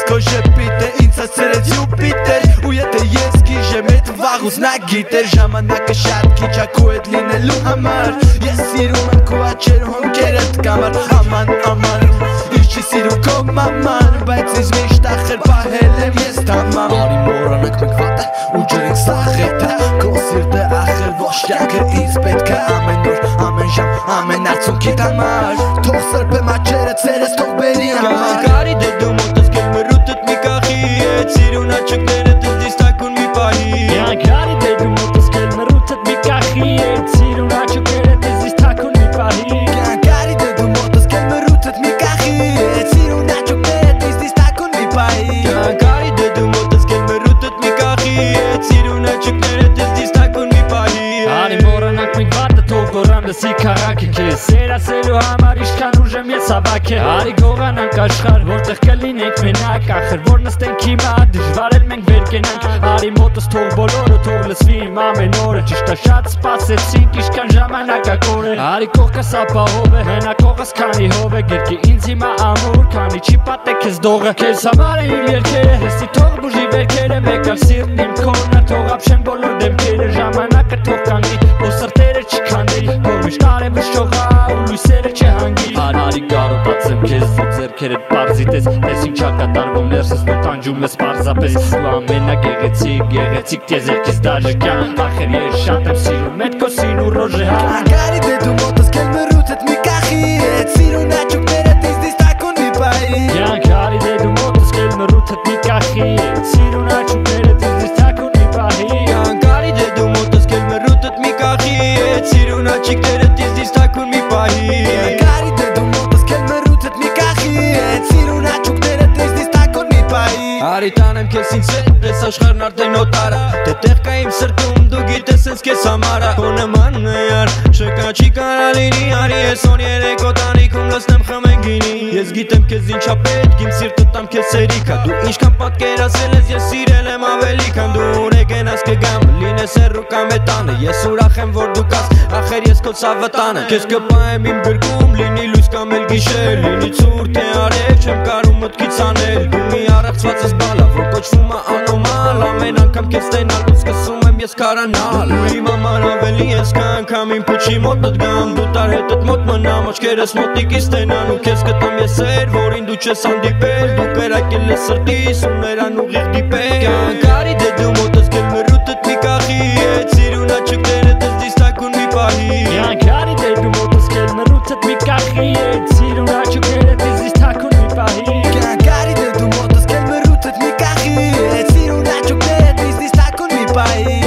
քո ժպիտը ինձ հասցրեց Յուպիտեր ու եթե ես գիժեմ այդ վաղուց նա գիտեր ժամանակը շատ քիչ ա քո հետ լինելու համար ես սիրում եմ քո աչքեր հոնքերդ կամար աման աման ինչ չի սիրում քո մաման բայց ինձ միշտ ախր պահել եմ ես տամամ արի մոռանանք մենք վատը ու ջրենք սաղետը քո սիրտը ախր ոչ կյանքը ինձ պետք է ամեն օր ամեն ժամ ամեն արցունքիդ համար թող սրբեմ աչքերը ցերես թող բերի համար Կարի դե դու մոտս կել մրուտըտ մի կախի Էդ սիրուն աչքները դες դիստակուն մի պահի Կարի դե դու մոտս կել մրուտըտ մի կախի Էդ սիրուն աչքները դες դիստակուն մի պահի Կարի դե դու մոտս կել մրուտըտ մի կախի Էդ սիրուն աչքները դες դիստակուն մի պահի Կարի դե դու մոտս կել մրուտըտ մի կախի Էդ սիրուն աչքները դες դիստակուն մի պահի Արի մոռանանք մենք վատը թող գորան լսի քաղաքը քեզ Սերասելու համար իշքան ուժեմ ես հավաք է Արի գողանանք աշխարհ որտեղ կլինենք մենակ Ախր որ նստենք հիմա դժվար էլ մենք վեր կենանք Արի մոտս թող բոլորը թող լսվի իմ ամեն օրը Ճիշտ է շատ սպասեցինք իշքան ժամանակակոր է Արի կողքս ապահով է հենա կողս քանի հով է Գիրկի ինձ հիմա ամուր քանի չի պատե քեզ դողը Քեզ համար է իմ երկերը հեսի թող բուժի վերքերը Մեկալ սիրտն իմ քոնը թող ապշեն բոլոր դեմքերը Ժամանակը թող կանգնի ու սրտերը չքանդի Թող միշտ արևը շողա ու լույսերը չհանգի Արի կարոտացեմ քեզ ու ձեռքերդ պարզիտես Ես ինչա կատարվում ներսս ու տանջում ես պարզապես Ու ամենագեղեցիկ տեզ երկիս դաժը կյան Ախր ես շատ եմ սիրում էդ քո սին ու ռոժը Կարի դե դու մոտս կել մրուտըտ մի կախի Էդ սիրուն աչքները դες դիստակուն մի պահի Կարի դե դու մոտս կել մրուտըտ մի կախի Էդ սիրուն աչքները դες դիստակուն մի պահի Կարի դե դու մոտս կել մրուտըտ մի կախի Էդ սիրուն աչքները դες դիստակուն մի պահի Կարի դե դու մոտս կել մրուտըտ մի կախի Էդ սիրուն աչքները դες դիստակուն մի պահի Արի տանեմ քեզ ինձ հետ ես աշխարհն արդեն օտարա Դե տեղ կա իմ սրտում դու գիտես ես քեզ համարա Քո նմանն է յար չկա չի կարա լինի Արի ես օր երեկո տանիքում լսնեմ խմեն գինի Ես գիտեմ քեզ ինչա պետք իմ սիրտը տամ քեզ սերիկա Դու ինչքան պատկերացել ես ես սիրել եմ ավելի քան Դու ուր եկենաս կգամ լինես հեռու կամ էտանը Ես ուրախ եմ որ դու կաս ախր ես քո ցավտանը Քեզ կպահեմ իմ գրկում լինի լույս կամ էլ գիշեր Լինի ցուրտ թե արև չեմ կարում մտքից անել Դու մի առեղծվածս բալա որ կոչվում է անոմալ Ամեն անգամ քեզ տենալու սկսում եմ ես քարանալ Ու իմ համար ավելի ես կանգամ իմ փուչի մոտդ գամ Դու տար հետդ մոտ մնամ աչքերս մոտիկից տենան Ու քեզ կտամ ես էր որին դու չես հանդիպել Դու կերակել ես սրտիս ու նրան ուղիղ դիպել Կարի դե դու մոտս կել մրուտըտ մի կախի Էդ սիրուն աչքները դες դիստակուն մի պահի Կարի դե դու մոտս կել մրուտըտ մի կախի Էդ սիրուն աչքները դες դիստակուն մի պահի Կարի դե դու մոտս կել մրուտըտ մի կախի Էդ սիրուն աչքները դες դիստակուն մի պահի